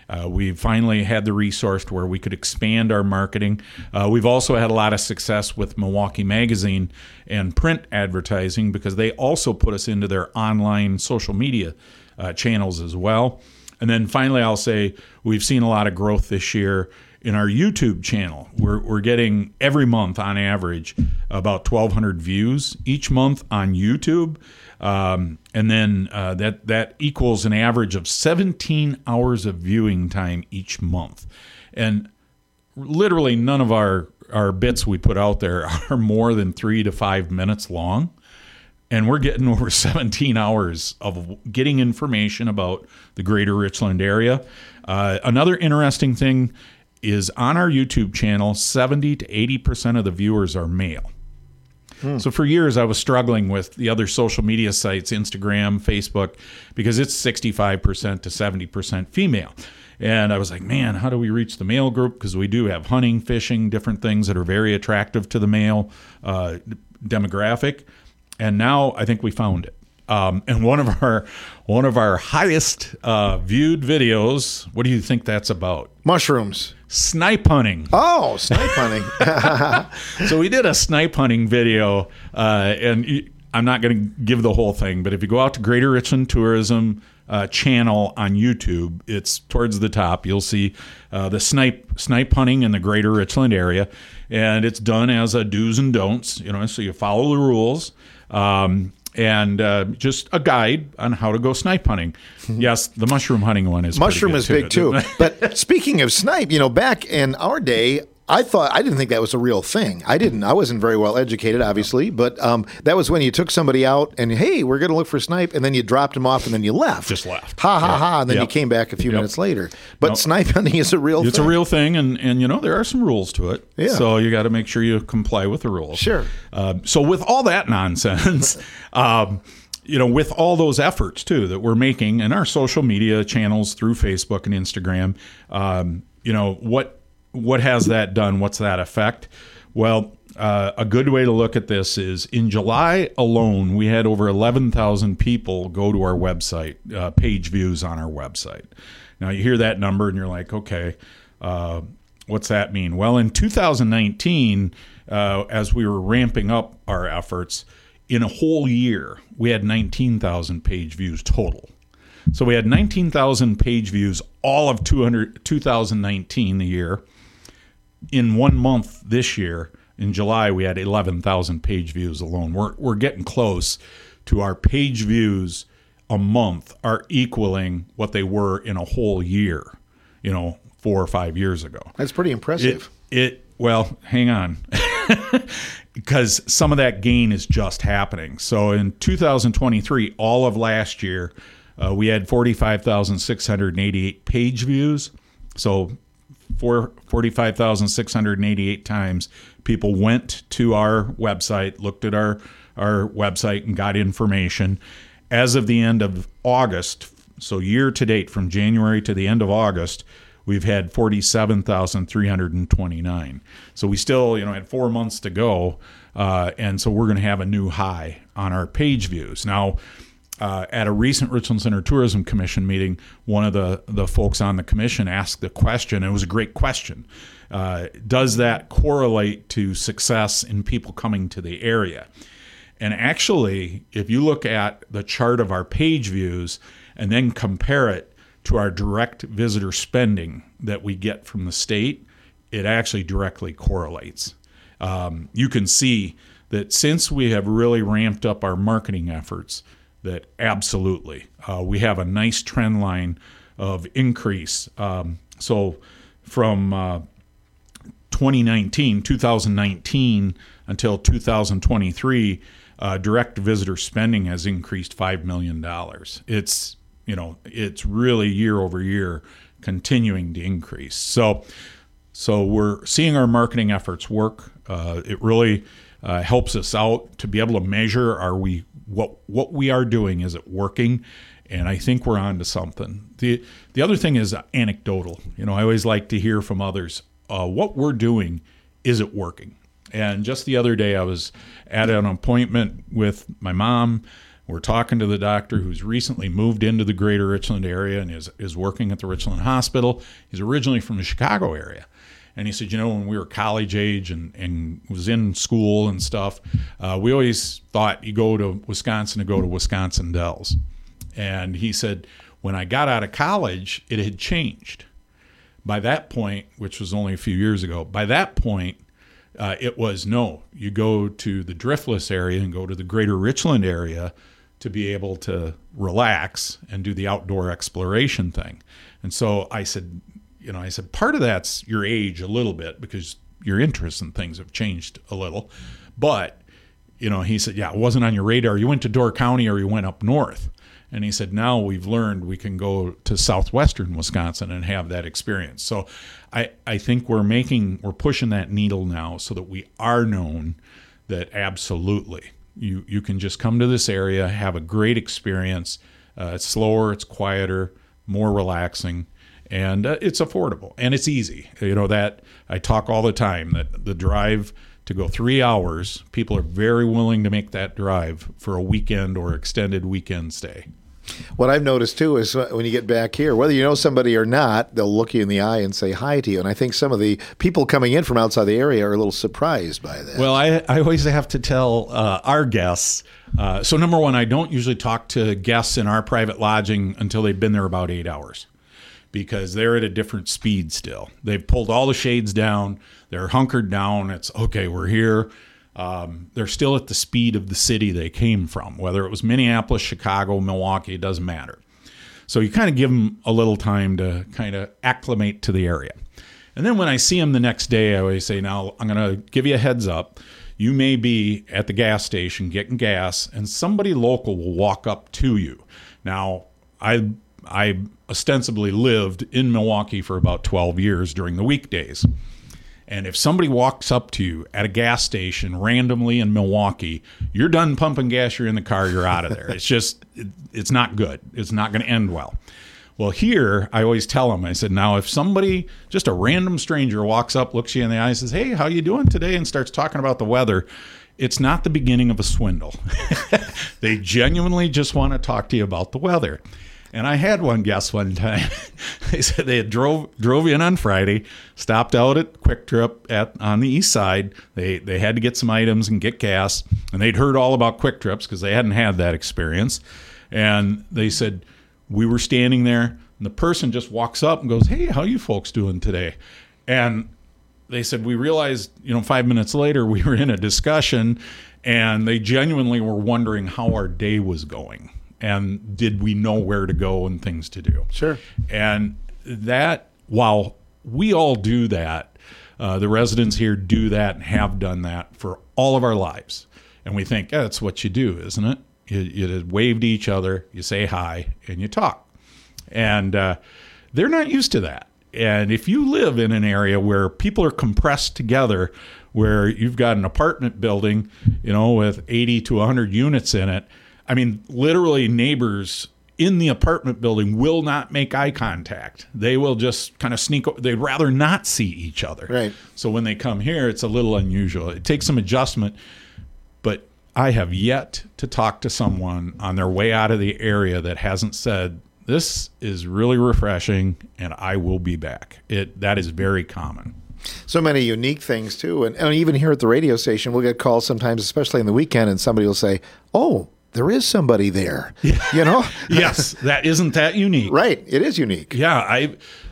We finally had the resource to where we could expand our marketing. We've also had a lot of success with Milwaukee Magazine and print advertising because they also put us into their online social media channels as well. And then finally, I'll say we've seen a lot of growth this year in our YouTube channel. We're getting every month on average about 1,200 views each month on YouTube. And then that equals an average of 17 hours of viewing time each month. And literally none of our bits we put out there are more than 3 to 5 minutes long. And we're getting over 17 hours of getting information about the greater Richland area. Another interesting thing is on our YouTube channel, 70 to 80% of the viewers are male. So for years, I was struggling with the other social media sites, Instagram, Facebook, because it's 65% to 70% female. And I was like, man, how do we reach the male group? Because we do have hunting, fishing, different things that are very attractive to the male demographic. And now I think we found it. And one of our highest viewed videos, what do you think that's about? Mushrooms. Snipe hunting. Oh, snipe hunting. So we did a snipe hunting video, and I'm not going to give the whole thing, but if you go out to Greater Richland Tourism channel on YouTube, it's towards the top. You'll see the snipe hunting in the Greater Richland area, and it's done as a do's and don'ts. So you follow the rules. And just a guide on how to go snipe hunting. Yes, the mushroom hunting one is mushroom is big too. But speaking of snipe, back in our day, I didn't think that was a real thing. I wasn't very well educated, obviously, but that was when you took somebody out and, hey, we're going to look for snipe, and then you dropped them off and then you left. Just left. Ha, and then you came back a few minutes later. But snipe hunting is a real thing. It's a real thing, and there are some rules to it. Yeah. So you got to make sure you comply with the rules. Sure. So with all that nonsense, with all those efforts, too, that we're making in our social media channels through Facebook and Instagram, what has that done? What's that effect? Well, a good way to look at this is in July alone, we had over 11,000 people go to our website, page views on our website. Now, you hear that number and you're like, okay, what's that mean? Well, in 2019, as we were ramping up our efforts, in a whole year, we had 19,000 page views total. So we had 19,000 page views all of 2019, the year. In 1 month this year, in July, we had 11,000 page views alone. We're getting close to our page views a month are equaling what they were in a whole year, 4 or 5 years ago. That's pretty impressive. Well, hang on. Because some of that gain is just happening. So in 2023, all of last year, We had 45,688 page views. So 45,688 times people went to our website, looked at our website, and got information. As of the end of August, so year to date, from January to the end of August, we've had 47,329. So we still, had 4 months to go, and so we're going to have a new high on our page views. Now, at a recent Richland Center Tourism Commission meeting, one of the folks on the commission asked the question, and it was a great question, does that correlate to success in people coming to the area? And actually, if you look at the chart of our page views and then compare it to our direct visitor spending that we get from the state, it actually directly correlates. You can see that since we have really ramped up our marketing efforts, that absolutely we have a nice trend line of increase. So from 2019 until 2023, direct visitor spending has increased $5 million. It's really year over year continuing to increase. So we're seeing our marketing efforts work. It really helps us out to be able to measure, what we are doing, is it working? And I think we're on to something. The other thing is anecdotal. I always like to hear from others. What we're doing, is it working? And just the other day, I was at an appointment with my mom. We're talking to the doctor who's recently moved into the greater Richland area and is working at the Richland Hospital. He's originally from the Chicago area. And he said, when we were college age and was in school and stuff, we always thought you go to Wisconsin to go to Wisconsin Dells. And he said, when I got out of college, it had changed. By that point, which was only a few years ago, it was, no, you go to the Driftless area and go to the greater Richland area to be able to relax and do the outdoor exploration thing. And so I said, part of that's your age a little bit because your interests in things have changed a little. But, he said, yeah, it wasn't on your radar. You went to Door County or you went up north. And he said, now we've learned we can go to southwestern Wisconsin and have that experience. So I think we're pushing that needle now so that we are known that absolutely you can just come to this area, have a great experience. It's slower, it's quieter, more relaxing, and it's affordable and it's easy. That I talk all the time that the drive to go 3 hours, people are very willing to make that drive for a weekend or extended weekend stay. What I've noticed, too, is when you get back here, whether you know somebody or not, they'll look you in the eye and say hi to you. And I think some of the people coming in from outside the area are a little surprised by that. Well, I always have to tell our guests. So, number one, I don't usually talk to guests in our private lodging until they've been there about 8 hours because they're at a different speed still. They've pulled all the shades down. They're hunkered down. It's, okay, we're here. They're still at the speed of the city they came from, whether it was Minneapolis, Chicago, Milwaukee, it doesn't matter. So you kind of give them a little time to kind of acclimate to the area. And then when I see them the next day, I always say, now I'm going to give you a heads up. You may be at the gas station getting gas, and somebody local will walk up to you. Now, I ostensibly lived in Milwaukee for about 12 years during the weekdays. And if somebody walks up to you at a gas station randomly in Milwaukee, you're done pumping gas, you're in the car, you're out of there. It's not good. It's not going to end well. Well, here, I always tell them, I said, now, if somebody, just a random stranger walks up, looks you in the eye and says, hey, how you doing today? And starts talking about the weather, it's not the beginning of a swindle. They genuinely just want to talk to you about the weather. And I had one guest one time. They said they had drove in on Friday, stopped out at Quick Trip on the east side. They had to get some items and get gas, and they'd heard all about Quick Trips because they hadn't had that experience. And they said, we were standing there, and the person just walks up and goes, hey, how you folks doing today? And they said, we realized, 5 minutes later we were in a discussion, and they genuinely were wondering how our day was going. And did we know where to go and things to do? Sure. And that, while we all do that, the residents here do that and have done that for all of our lives. And we think, that's what you do, isn't it? You wave to each other, you say hi, and you talk. And they're not used to that. And if you live in an area where people are compressed together, where you've got an apartment building, with 80 to 100 units in it, I mean, literally neighbors in the apartment building will not make eye contact. They will just kind of sneak. They'd rather not see each other. Right. So when they come here, it's a little unusual. It takes some adjustment, but I have yet to talk to someone on their way out of the area that hasn't said, this is really refreshing and I will be back. That is very common. So many unique things, too. And even here at the radio station, we'll get calls sometimes, especially in the weekend, and somebody will say, oh, there is somebody there, Yes, that isn't that unique. Right, it is unique. Yeah,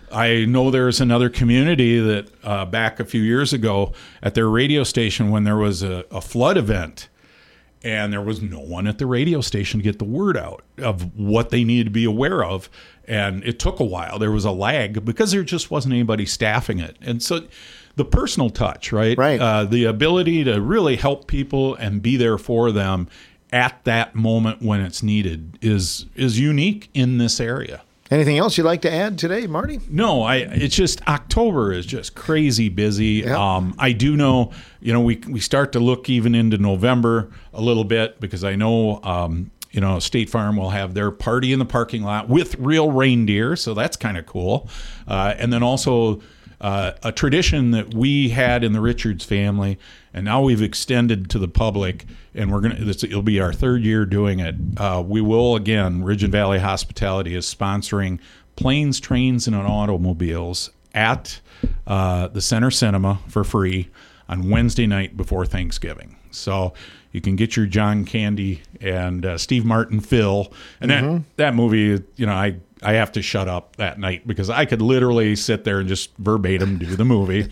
I know there's another community that back a few years ago at their radio station when there was a flood event, and there was no one at the radio station to get the word out of what they needed to be aware of. And it took a while. There was a lag because there just wasn't anybody staffing it. And so the personal touch, right? The ability to really help people and be there for them at that moment when it's needed is unique in this area. Anything else you'd like to add today, Marty? No, it's just October is just crazy busy. Yep. I do know, we start to look even into November a little bit because I know, State Farm will have their party in the parking lot with real reindeer, so that's kind of cool. And then also a tradition that we had in the Richards family, and now we've extended to the public, and it'll be our third year doing it. We will, again, Ridge and Valley Hospitality is sponsoring planes, trains, and automobiles at the Center Cinema for free on Wednesday night before Thanksgiving. So you can get your John Candy and Steve Martin Phil. And that movie, I have to shut up that night because I could literally sit there and just verbatim do the movie.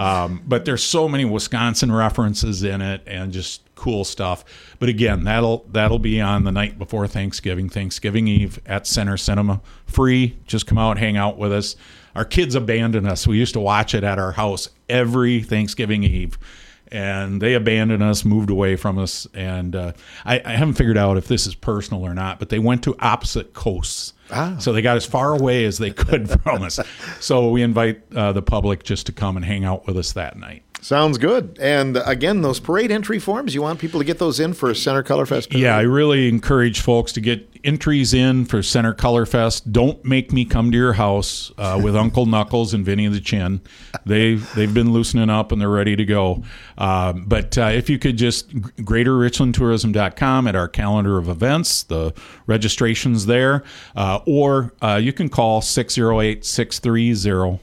But there's so many Wisconsin references in it and just cool stuff. But again, that'll be on the night before Thanksgiving Eve at Center Cinema. Free. Just come out, hang out with us. Our kids abandoned us. We used to watch it at our house every Thanksgiving Eve. And they abandoned us, moved away from us. And I haven't figured out if this is personal or not, but they went to opposite coasts. So they got as far away as they could from us. So we invite the public just to come and hang out with us that night. Sounds good. And again, those parade entry forms, you want people to get those in for Center Color Fest parade? Yeah, I really encourage folks to get entries in for Center Color Fest. Don't make me come to your house with Uncle Knuckles and Vinny the Chin. They've been loosening up and they're ready to go. But if you could just GreaterRichlandTourism.com at our calendar of events, the registration's there, or you can call 608-630-2452,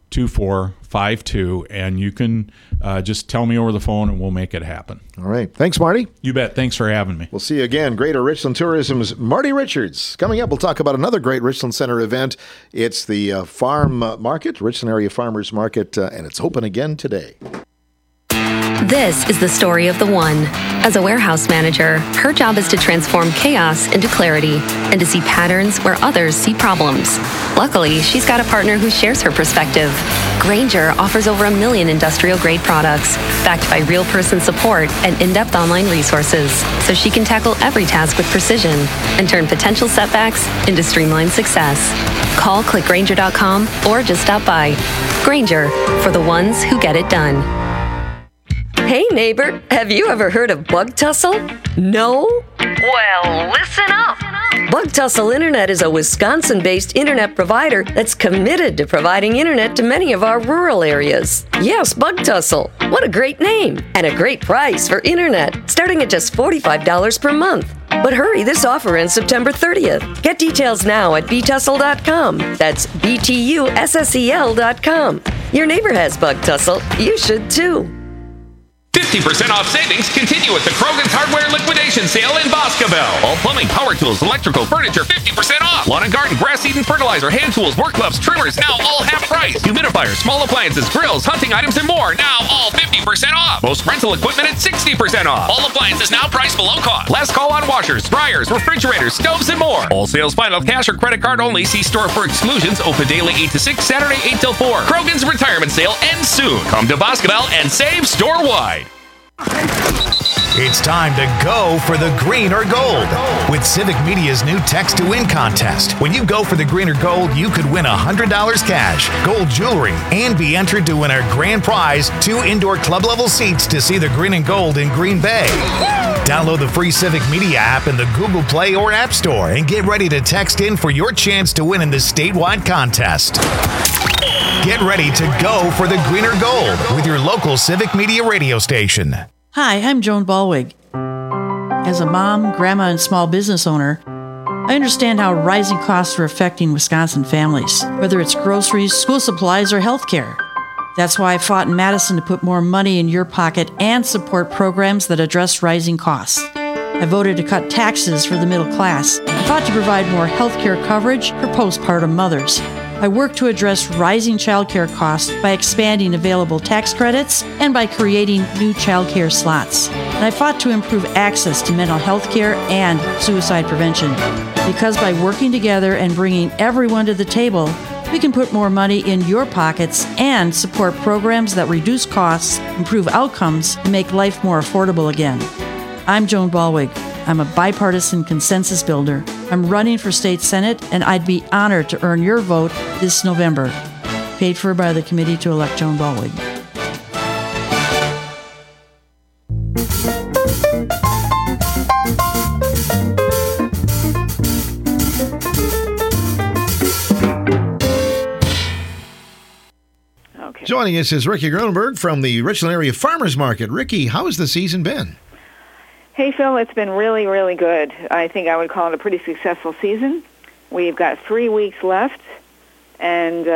and you can just tell me over the phone and we'll make it happen. All right. Thanks, Marty. You bet. Thanks for having me. We'll see you again. Greater Richland Tourism's Marty Richards. Coming up, we'll talk about another great Richland Center event. It's the Farm Market, Richland Area Farmers Market, and it's open again today. This is the story of the one. As a warehouse manager, her job is to transform chaos into clarity and to see patterns where others see problems. Luckily, she's got a partner who shares her perspective. Grainger offers over 1 million industrial-grade products, backed by real-person support and in-depth online resources, so she can tackle every task with precision and turn potential setbacks into streamlined success. Call clickgrainger.com or just stop by. Grainger, for the ones who get it done. Hey neighbor, have you ever heard of Bug Tussle? No? Well, listen up. Bug Tussle Internet is a Wisconsin-based internet provider that's committed to providing internet to many of our rural areas. Yes, Bug Tussle. What a great name and a great price for internet, starting at just $45 per month. But hurry, this offer ends September 30th. Get details now at btussle.com. That's BTUSSEL.com. Your neighbor has Bug Tussle. You should too. 50% off savings continue at the Krogan's Hardware Liquidation Sale in Boscoville. All plumbing, power tools, electrical, furniture, 50% off. Lawn and garden, grass seed and fertilizer, hand tools, work gloves, trimmers, now all half price. Humidifiers, small appliances, grills, hunting items, and more, now all 50% off. Most rental equipment at 60% off. All appliances now priced below cost. Last call on washers, dryers, refrigerators, stoves, and more. All sales final, cash or credit card only. See store for exclusions. Open daily 8 to 6, Saturday 8 till 4. Krogan's retirement sale ends soon. Come to Boscoville and save store-wide. It's time to go for the green or gold with Civic Media's new Text to Win contest. When you go for the green or gold, you could win $100 cash, gold jewelry, and be entered to win our grand prize, 2 indoor club-level seats to see the green and gold in Green Bay. Download the free Civic Media app in the Google Play or App Store and get ready to text in for your chance to win in the statewide contest. Get ready to go for the green or gold with your local Civic Media radio station. Hi, I'm Joan Ballwig. As a mom, grandma, and small business owner, I understand how rising costs are affecting Wisconsin families, whether it's groceries, school supplies, or healthcare. That's why I fought in Madison to put more money in your pocket and support programs that address rising costs. I voted to cut taxes for the middle class. I fought to provide more healthcare coverage for postpartum mothers. I worked to address rising childcare costs by expanding available tax credits and by creating new childcare slots. And I fought to improve access to mental health care and suicide prevention. Because by working together and bringing everyone to the table, we can put more money in your pockets and support programs that reduce costs, improve outcomes, and make life more affordable again. I'm Joan Ballwig. I'm a bipartisan consensus builder. I'm running for state senate, and I'd be honored to earn your vote this November. Paid for by the Committee to Elect Joan Ballwig. Joining us is Ricky Gronenberg from the Richland Area Farmers Market. Ricky, how has the season been? Hey, Phil, it's been really, really good. I think I would call it a pretty successful season. We've got 3 weeks left, and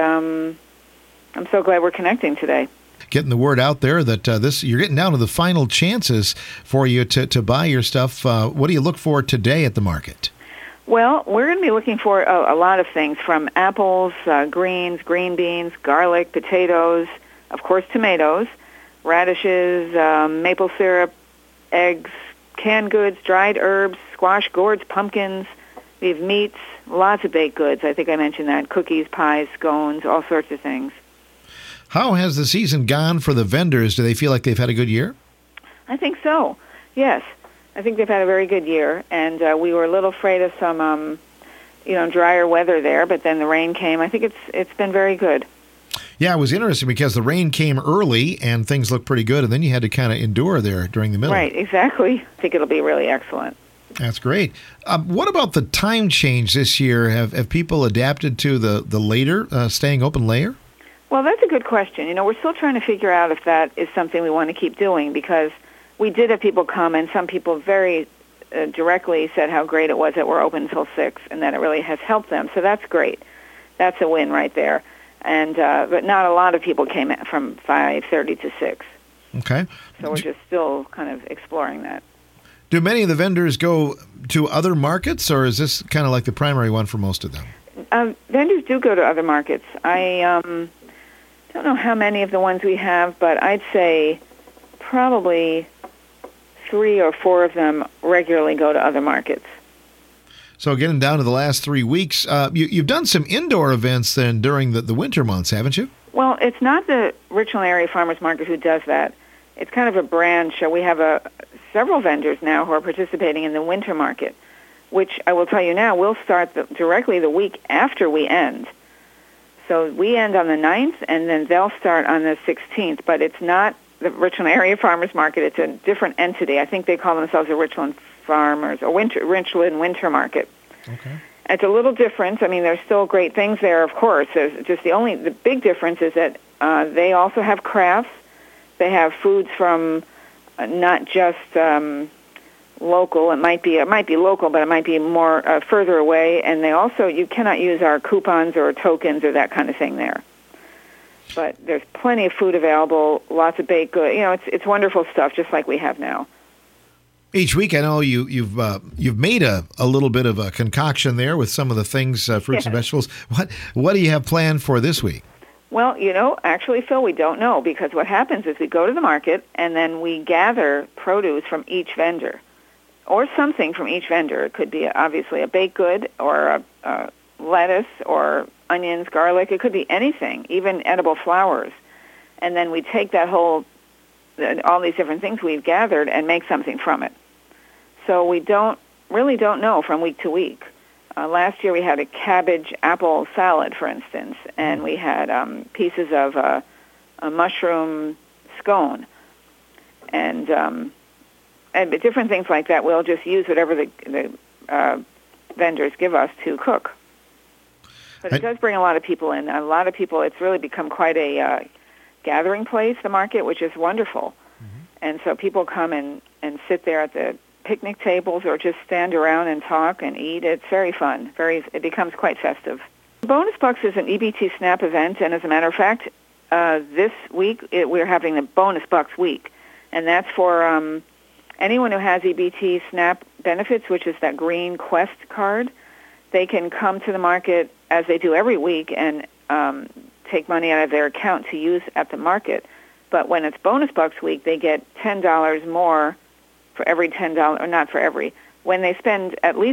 I'm so glad we're connecting today. Getting the word out there that you're getting down to the final chances for you to buy your stuff. What do you look for today at the market? Well, we're going to be looking for a lot of things, from apples, greens, green beans, garlic, potatoes, of course tomatoes, radishes, maple syrup, eggs, canned goods, dried herbs, squash, gourds, pumpkins. We have meats, lots of baked goods. I think I mentioned that. Cookies, pies, scones, all sorts of things. How has the season gone for the vendors? Do they feel like they've had a good year? I think so, yes. I think they've had a very good year, and we were a little afraid of some, drier weather there, but then the rain came. I think it's been very good. Yeah, it was interesting because the rain came early and things looked pretty good, and then you had to kind of endure there during the middle. Right, exactly. I think it'll be really excellent. That's great. What about the time change this year? Have people adapted to the later, staying open later? Well, that's a good question. We're still trying to figure out if that is something we want to keep doing, because we did have people come, and some people very directly said how great it was that we're open until 6 and that it really has helped them. So that's great. That's a win right there. And but not a lot of people came from 5:30 to 6. Okay. So we're just still kind of exploring that. Do many of the vendors go to other markets, or is this kind of like the primary one for most of them? Vendors do go to other markets. I don't know how many of the ones we have, but I'd say probably 3 or 4 of them regularly go to other markets. So getting down to the last 3 weeks, you've done some indoor events then during the winter months, haven't you? Well, it's not the Richland Area Farmers Market who does that. It's kind of a brand show. We have several vendors now who are participating in the winter market, which I will tell you now will start directly the week after we end. So we end on the 9th, and then they'll start on the 16th, but it's not the Richland Area Farmers Market. It's a different entity. I think they call themselves the Richland Farmers or Richland Winter Market. Okay. It's a little different. I mean, there's still great things there, of course. There's just the big difference is that they also have crafts. They have foods from not just local. It might be local, but it might be more further away. And they also, you cannot use our coupons or tokens or that kind of thing there. But there's plenty of food available, lots of baked goods. It's wonderful stuff, just like we have now. Each week, I know you've made a little bit of a concoction there with some of the things, fruits and vegetables. What do you have planned for this week? Well, actually, Phil, we don't know, because what happens is we go to the market and then we gather produce from each vendor, or something from each vendor. It could be obviously a baked good or a lettuce or onions, garlic. It could be anything, even edible flowers. And then we take that whole all these different things we've gathered and make something from it. So we really don't know from week to week. Last year we had a cabbage apple salad, for instance, and we had pieces of a mushroom scone, and different things like that. We'll just use whatever the vendors give us to cook. But it does bring a lot of people in. A lot of people, it's really become quite a gathering place, the market, which is wonderful. And so people come and sit there at the picnic tables or just stand around and talk and eat. It's very fun. It becomes quite festive. Bonus Bucks is an EBT SNAP event, and as a matter of fact, this week we're having the Bonus Bucks week, and that's for anyone who has EBT SNAP benefits, which is that green Quest card. They can come to the market as they do every week and take money out of their account to use at the market. But when it's Bonus Bucks week, they get $10 more for every $10, or not for every. When they spend at least